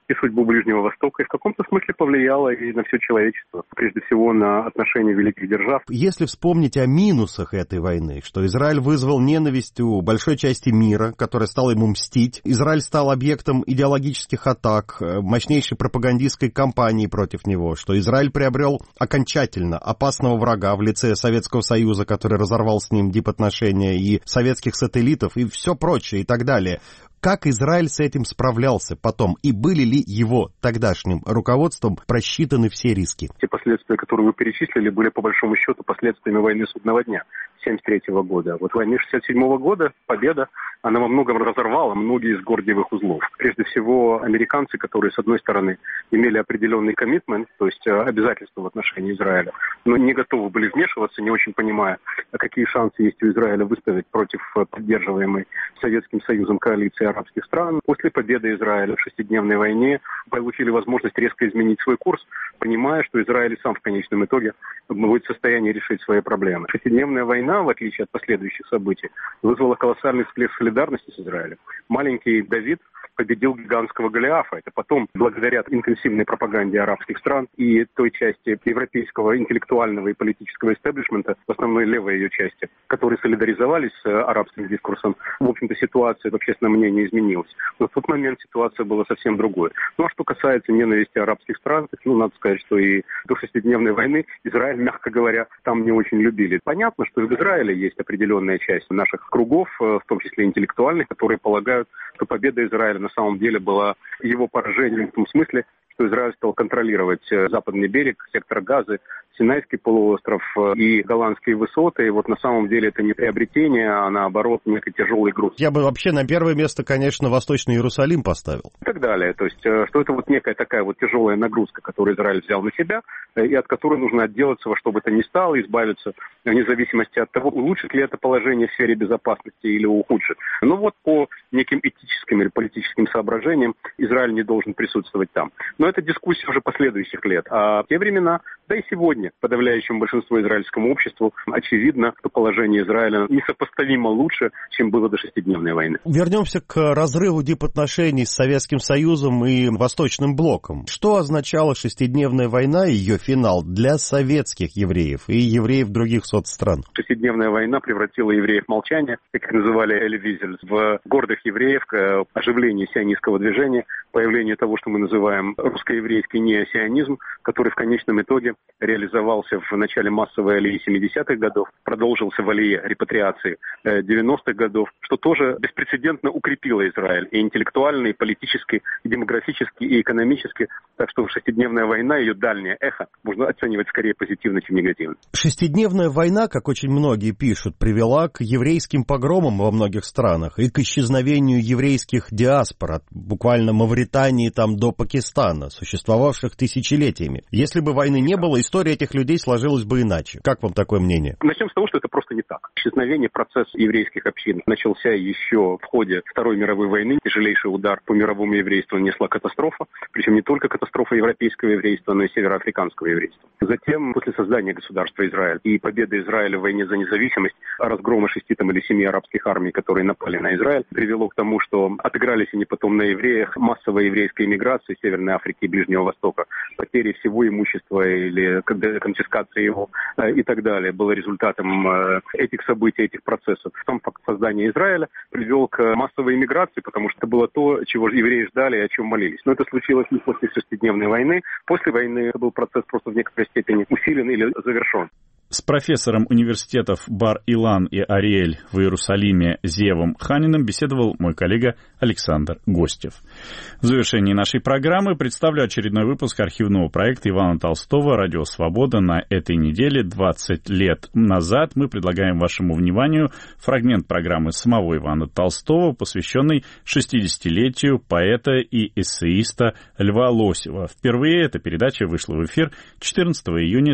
и судьбу Ближнего Востока, и в каком-то смысле повлияла и на все человечество, прежде всего на отношения великих держав. Если вспомнить о минусах этой войны, что Израиль вызвал ненависть у большой части мира, которая стала ему мстить, Израиль стал объектом идеологических атак, мощнейшей пропагандистской кампании против него, что Израиль приобрел окончательно опасного врага в лице Советского Союза, который разорвал с ним дипотношения, и советских сателлитов, и все прочее, и так далее. Как Израиль с этим справлялся потом? И были ли его тогдашним руководством просчитаны все риски? Те последствия, которые вы перечислили, были по большому счету последствиями войны Судного дня 1973 года. Вот в войне 1967 года победа, она во многом разорвала многие из гордиевых узлов. Прежде всего, американцы, которые, с одной стороны, имели определенный коммитмент, то есть обязательства в отношении Израиля, но не готовы были вмешиваться, не очень понимая, какие шансы есть у Израиля выставить против поддерживаемой Советским Союзом коалиции арабских стран. После победы Израиля в шестидневной войне получили возможность резко изменить свой курс, понимая, что Израиль сам в конечном итоге будет в состоянии решить свои проблемы. Шестидневная война, в отличие от последующих событий, вызвала колоссальный всплеск солидарности с Израилем. Маленький Давид победил гигантского Голиафа. Это потом, благодаря интенсивной пропаганде арабских стран и той части европейского интеллектуального и политического истеблишмента, в основной левой ее части, которые солидаризовались с арабским дискурсом, в общем-то, ситуация в общественном мнении изменилась. Но в тот момент ситуация была совсем другой. Ну, а что касается ненависти арабских стран, надо сказать, что и до шестидневной войны Израиль, мягко говоря, там не очень любили. Понятно, что и в Израиле есть определенная часть наших кругов, в том числе интеллектуальных, которые полагают, что победа Израиля на самом деле была его поражением в том смысле, что Израиль стал контролировать западный берег, сектор Газы, Синайский полуостров и Голландские высоты. И вот на самом деле это не приобретение, а наоборот некий тяжелый груз. Я бы вообще на первое место, конечно, Восточный Иерусалим поставил. И так далее. То есть, что это вот некая такая вот тяжелая нагрузка, которую Израиль взял на себя, и от которой нужно отделаться во что бы то ни стало, избавиться, вне зависимости от того, улучшит ли это положение в сфере безопасности или ухудшит. Но вот по неким этическим или политическим соображениям Израиль не должен присутствовать там. Но это дискуссия уже последующих лет. А в те времена, да и сегодня, подавляющему большинству израильскому обществу, очевидно, что положение Израиля несопоставимо лучше, чем было до шестидневной войны. Вернемся к разрыву дипотношений с Советским Союзом и Восточным блоком. Что означала шестидневная война и ее финал для советских евреев и евреев других соцстран? Шестидневная война превратила евреев в молчание, как их называли Эли Визель, в гордых евреев, к оживлению сионистского движения, появлению того, что мы называем русско-еврейский неосионизм, который в конечном итоге реализовался в начале массовой алии 70-х годов, продолжился в алии репатриации 90-х годов, что тоже беспрецедентно укрепило Израиль и интеллектуально, и политически, и демографически, и экономически. Так что шестидневная война, ее дальнее эхо, можно оценивать скорее позитивно, чем негативно. Шестидневная война, как очень многие пишут, привела к еврейским погромам во многих странах и к исчезновению еврейских диаспор, от буквально Мавритании там до Пакистана, существовавших тысячелетиями. Если бы войны не было, история этих людей сложилась бы иначе. Как вам такое мнение? Начнем с того, что это просто не так. Исчезновение процесса еврейских общин начался еще в ходе Второй мировой войны. Тяжелейший удар по мировому еврейству нанесла катастрофа. Причем не только катастрофа европейского еврейства, но и североафриканского еврейства. Затем, после создания государства Израиль и победы Израиля в войне за независимость, разгрома 6 или 7 арабских армий, которые напали на Израиль, привело к тому, что отыгрались они потом на евреях, массовая еврейская иммиграция из Северной Африки и Ближнего Востока, потери всего имущества или конфискация его и так далее было результатом этих событий, этих процессов. Сам факт создания Израиля привел к массовой иммиграции, потому что это было то, чего евреи ждали и о чем молились. Но это случилось не после шестидневной войны. После войны это был процесс просто в некоторой степени усилен или завершен. С профессором университетов Бар-Илан и Ариэль в Иерусалиме Зевом Ханиным беседовал мой коллега Александр Гостев. В завершении нашей программы представлю очередной выпуск архивного проекта Ивана Толстого «Радио Свобода» на этой неделе. 20 лет назад мы предлагаем вашему вниманию фрагмент программы самого Ивана Толстого, посвященный 60-летию поэта и эссеиста Льва Лосева. Впервые эта передача вышла в эфир 14 июня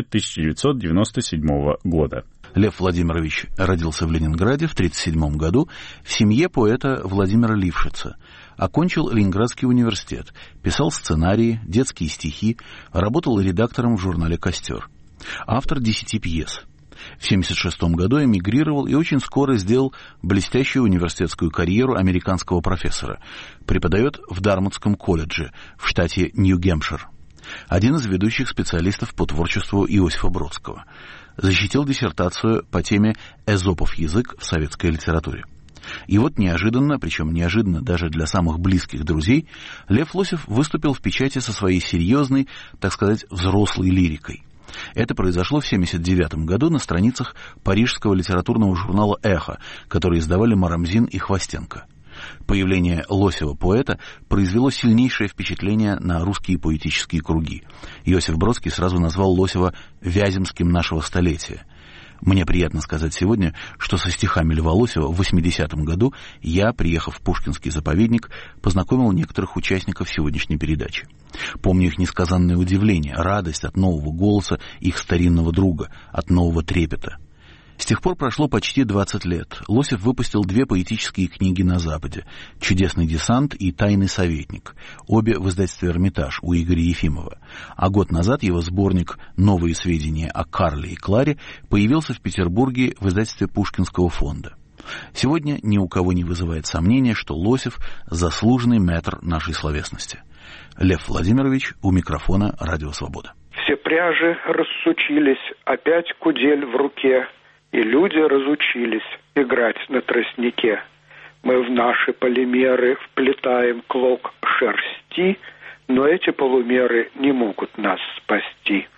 1997 года. Лев Владимирович родился в Ленинграде в 1937 году в семье поэта Владимира Лившица. Окончил Ленинградский университет, писал сценарии, детские стихи, работал редактором в журнале «Костер». Автор 10 пьес. В 1976 году эмигрировал и очень скоро сделал блестящую университетскую карьеру американского профессора. Преподает в Дармутском колледже в штате Нью-Гэмпшир. Один из ведущих специалистов по творчеству Иосифа Бродского. Защитил диссертацию по теме «Эзопов язык в советской литературе». И вот неожиданно, причем неожиданно даже для самых близких друзей, Лев Лосев выступил в печати со своей серьезной, так сказать, взрослой лирикой. Это произошло в 1979 году на страницах парижского литературного журнала «Эхо», который издавали Марамзин и Хвостенко. Появление Лосева-поэта произвело сильнейшее впечатление на русские поэтические круги. Иосиф Бродский сразу назвал Лосева «Вяземским нашего столетия». Мне приятно сказать сегодня, что со стихами Льва Лосева в 80-м году я, приехав в Пушкинский заповедник, познакомил некоторых участников сегодняшней передачи. Помню их несказанное удивление, радость от нового голоса их старинного друга, от нового трепета. С тех пор прошло почти 20 лет. Лосев выпустил 2 поэтические книги на Западе «Чудесный десант» и «Тайный советник», обе в издательстве «Эрмитаж» у Игоря Ефимова. А год назад его сборник «Новые сведения о Карле и Кларе» появился в Петербурге в издательстве Пушкинского фонда. Сегодня ни у кого не вызывает сомнения, что Лосев – заслуженный мэтр нашей словесности. Лев Владимирович у микрофона «Радио Свобода». Все пряжи рассучились, опять кудель в руке, и люди разучились играть на тростнике. Мы в наши полимеры вплетаем клок шерсти, но эти полумеры не могут нас спасти.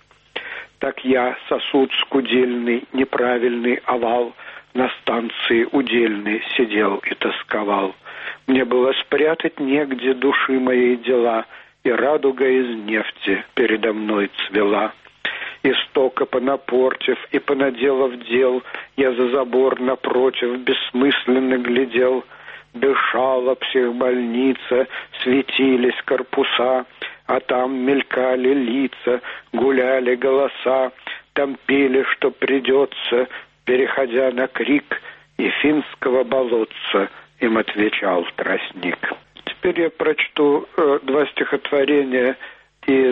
Так я, сосуд скудельный, неправильный овал, на станции удельной сидел и тосковал. Мне было спрятать негде души моей дела, и радуга из нефти передо мной цвела. Истока понапортив и понаделав дел, я за забор напротив бессмысленно глядел. Дышала психбольница, светились корпуса, а там мелькали лица, гуляли голоса, там пели, что придется, переходя на крик, и финского болотца им отвечал тростник. Теперь я прочту 2 стихотворения из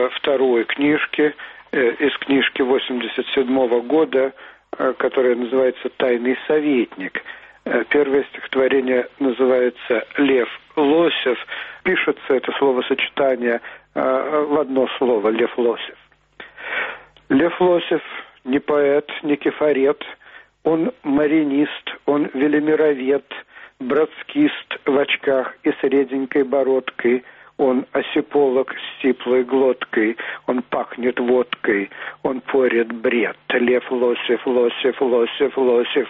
2 книжки, из книжки 87 года, которая называется «Тайный советник». Первое стихотворение называется «Лев Лосев». Пишется это словосочетание в одно слово «Лев Лосев». Лев Лосев не поэт, не кефарет, он маринист, он велимировед, броцкист в очках и с реденькой бородкой. Он осиполог с сиплой глоткой, он пахнет водкой, он порет бред. Лев Лосев, Лосев, Лосев, Лосев,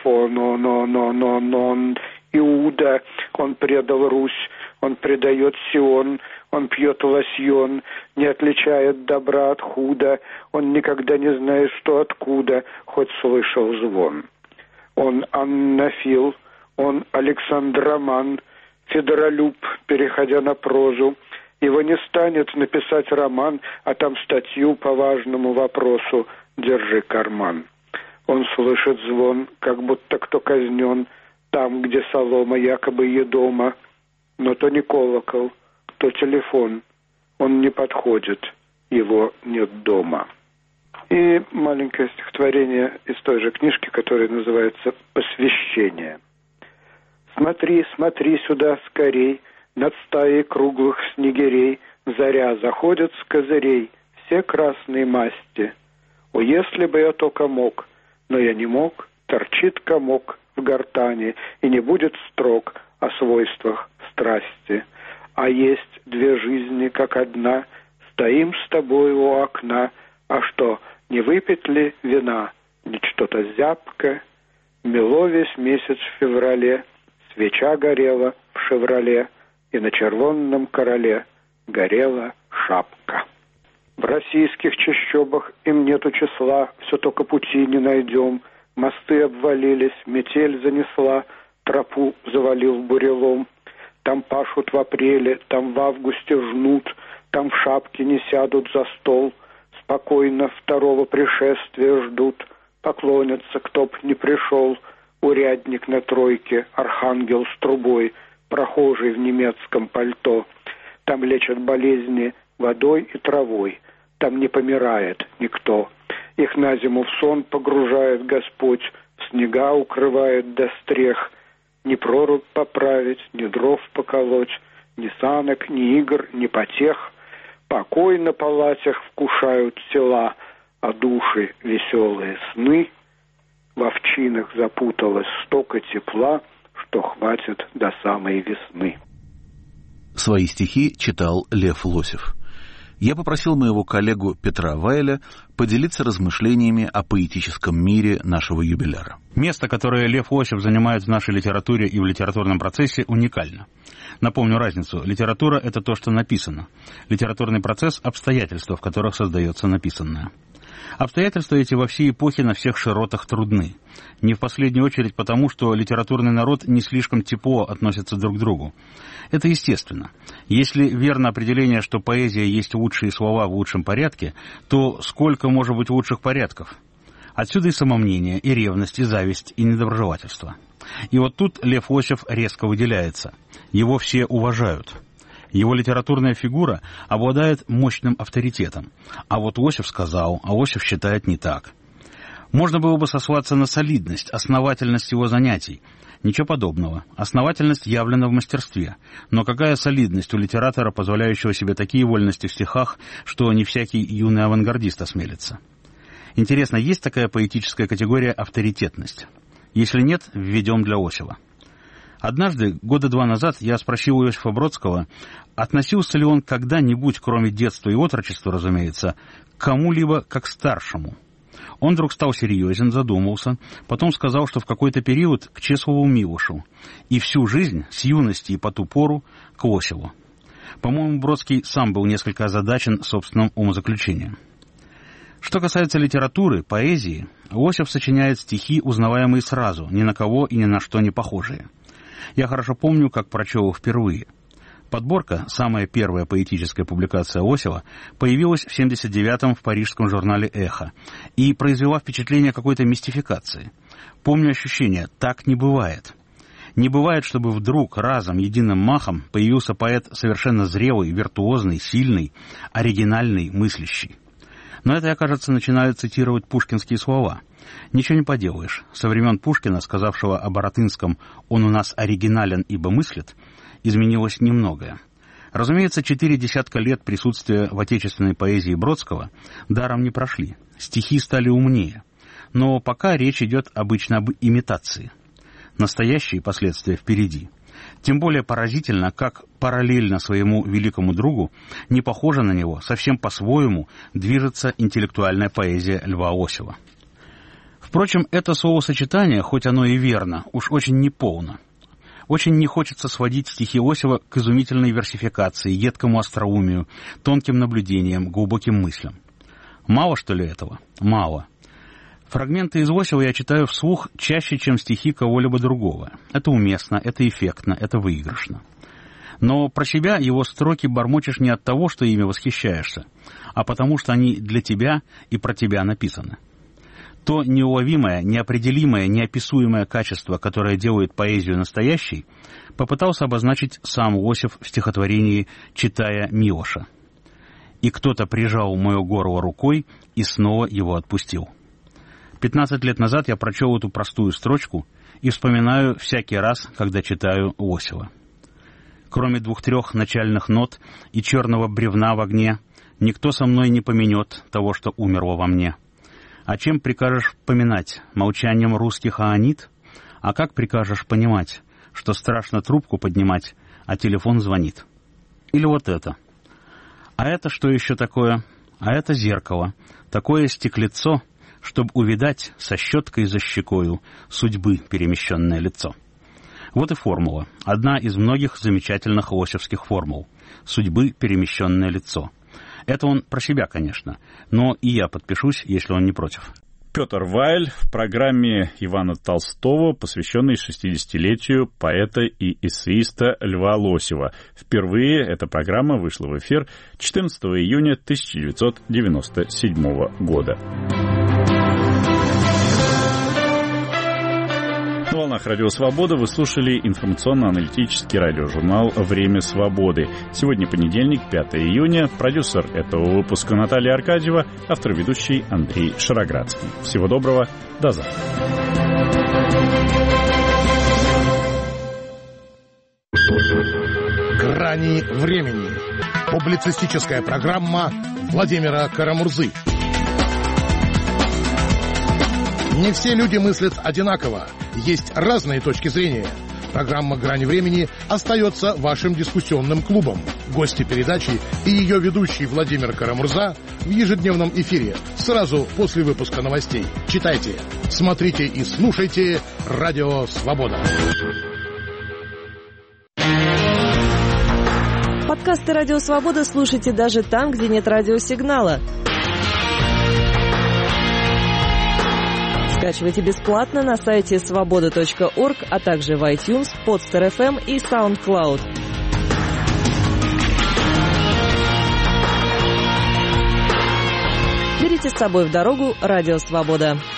он. Иуда, он предал Русь, он предает Сион, он пьет лосьон, не отличает добра от худа, он никогда не знает, что откуда, хоть слышал звон. Он аннафил, он александроман, федоролюб, переходя на прозу. Его не станет написать роман, а там статью по важному вопросу «Держи карман». Он слышит звон, как будто кто казнен, там, где солома якобы едома. Но то не колокол, то телефон. Он не подходит, его нет дома. И маленькое стихотворение из той же книжки, которое называется «Посвящение». «Смотри, смотри сюда скорей, над стаей круглых снегирей заря заходит с козырей, все красные масти. О, если бы я только мог, но я не мог, торчит комок в гортани, и не будет строк о свойствах страсти. А есть 2 жизни, как одна, стоим с тобой у окна, а что, не выпить ли вина? Ведь что-то зябко, мело весь месяц в феврале, свеча горела в «Шевроле», и на червонном короле горела шапка. В российских чащобах им нету числа, все только пути не найдем. Мосты обвалились, метель занесла, тропу завалил бурелом. Там пашут в апреле, там в августе жнут, там в шапке не сядут за стол. Спокойно 2-го пришествия ждут, поклонятся, кто б не пришел. Урядник на тройке, архангел с трубой, прохожий в немецком пальто. Там лечат болезни водой и травой, там не помирает никто. Их на зиму в сон погружает Господь, в снега укрывает до стрех. Ни прорубь поправить, ни дров поколоть, ни санок, ни игр, ни потех. Покой на палатях вкушают тела, а души веселые сны. В овчинах запуталось столько тепла, что хватит до самой весны. Свои стихи читал Лев Лосев. Я попросил моего коллегу Петра Вайля поделиться размышлениями о поэтическом мире нашего юбиляра. Место, которое Лев Лосев занимает в нашей литературе и в литературном процессе, уникально. Напомню разницу. Литература – это то, что написано. Литературный процесс – обстоятельства, в которых создается написанное. Обстоятельства эти во всей эпохе на всех широтах трудны. Не в последнюю очередь потому, что литературный народ не слишком тепло относится друг к другу. Это естественно. Если верно определение, что поэзия есть лучшие слова в лучшем порядке, то сколько может быть лучших порядков? Отсюда и самомнение, и ревность, и зависть, и недоброжелательство. И вот тут Лев Лосев резко выделяется. Его все уважают. Его литературная фигура обладает мощным авторитетом. А вот Лосев сказал, а Лосев считает не так. Можно было бы сослаться на солидность, основательность его занятий. Ничего подобного. Основательность явлена в мастерстве. Но какая солидность у литератора, позволяющего себе такие вольности в стихах, что не всякий юный авангардист осмелится? Интересно, есть такая поэтическая категория авторитетность? Если нет, введем для Лосева. Однажды, года 2 назад, я спросил у Иосифа Бродского, относился ли он когда-нибудь, кроме детства и отрочества, разумеется, к кому-либо как старшему. Он вдруг стал серьезен, задумался, потом сказал, что в какой-то период к Чеслову Милошу, и всю жизнь, с юности и по ту пору, к Лосеву. По-моему, Бродский сам был несколько озадачен собственным умозаключением. Что касается литературы, поэзии, Лосев сочиняет стихи, узнаваемые сразу, ни на кого и ни на что не похожие. Я хорошо помню, как прочел их впервые. Подборка, самая первая поэтическая публикация Лосева, появилась в 1979-м в парижском журнале «Эхо» и произвела впечатление какой-то мистификации. Помню ощущение «так не бывает». Не бывает, чтобы вдруг разом, единым махом появился поэт совершенно зрелый, виртуозный, сильный, оригинальный, мыслящий. Но это я, кажется, начинаю цитировать пушкинские слова. Ничего не поделаешь. Со времен Пушкина, сказавшего о Баратынском «он у нас оригинален, ибо мыслит», изменилось немногое. Разумеется, 4 десятка лет присутствия в отечественной поэзии Бродского даром не прошли. Стихи стали умнее. Но пока речь идет обычно об имитации. Настоящие последствия впереди. Тем более поразительно, как параллельно своему великому другу, не похожа на него, совсем по-своему движется интеллектуальная поэзия Льва Лосева. Впрочем, это словосочетание, хоть оно и верно, уж очень неполно. Очень не хочется сводить стихи Лосева к изумительной версификации, едкому остроумию, тонким наблюдениям, глубоким мыслям. Мало, что ли, этого? Мало. Фрагменты из Лосева я читаю вслух чаще, чем стихи кого-либо другого. Это уместно, это эффектно, это выигрышно. Но про себя его строки бормочешь не от того, что ими восхищаешься, а потому что они для тебя и про тебя написаны. То неуловимое, неопределимое, неописуемое качество, которое делает поэзию настоящей, попытался обозначить сам Лосев в стихотворении «Читая Милоша». «И кто-то прижал мое горло рукой и снова его отпустил». 15 лет назад я прочел эту простую строчку и вспоминаю всякий раз, когда читаю Лосева. Кроме 2-3 начальных нот и черного бревна в огне, никто со мной не поменет того, что умерло во мне. А чем прикажешь поминать? Молчанием русских аонит? А как прикажешь понимать, что страшно трубку поднимать, а телефон звонит? Или вот это. А это что еще такое? А это зеркало. Такое стеклецо, чтобы увидать со щеткой за щекою судьбы перемещенное лицо. Вот и формула. Одна из многих замечательных лосевских формул. Судьбы перемещенное лицо. Это он про себя, конечно, но и я подпишусь, если он не против. Петр Вайль в программе Ивана Толстого, посвященной 60-летию поэта и эссеиста Льва Лосева. Впервые эта программа вышла в эфир 14 июня 1997 года. Ну волнах Радио Свобода вы слушали информационно-аналитический радиожурнал «Время свободы». Сегодня понедельник, 5 июня. Продюсер этого выпуска Наталья Аркадьева, автор ведущий Андрей Шароградский. Всего доброго, до завтра. «Грани времени». Публицистическая программа Владимира Карамурзы. Не все люди мыслят одинаково. Есть разные точки зрения. Программа «Грани времени» остается вашим дискуссионным клубом. Гости передачи и ее ведущий Владимир Карамурза в ежедневном эфире сразу после выпуска новостей. Читайте, смотрите и слушайте «Радио Свобода». Подкасты «Радио Свобода» слушайте даже там, где нет радиосигнала. Скачивайте бесплатно на сайте svoboda.org, а также в iTunes, Podster FM и SoundCloud. Берите с собой в дорогу «Радио Свобода».